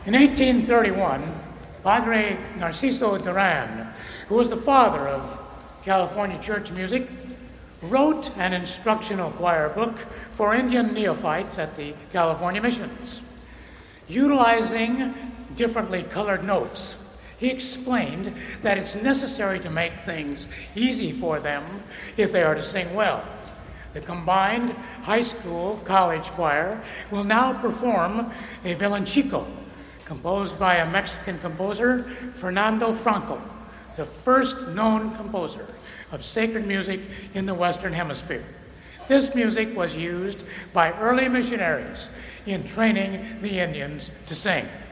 In 1831, Padre Narciso Duran, who was the father of California church music, wrote an instructional choir book for Indian neophytes at the California missions. Utilizing differently colored notes, he explained that it's necessary to make things easy for them if they are to sing well. The combined high school college choir will now perform a villancico composed by a Mexican composer, Fernando Franco, the first known composer of sacred music in the Western Hemisphere. This music was used by early missionaries in training the Indians to sing.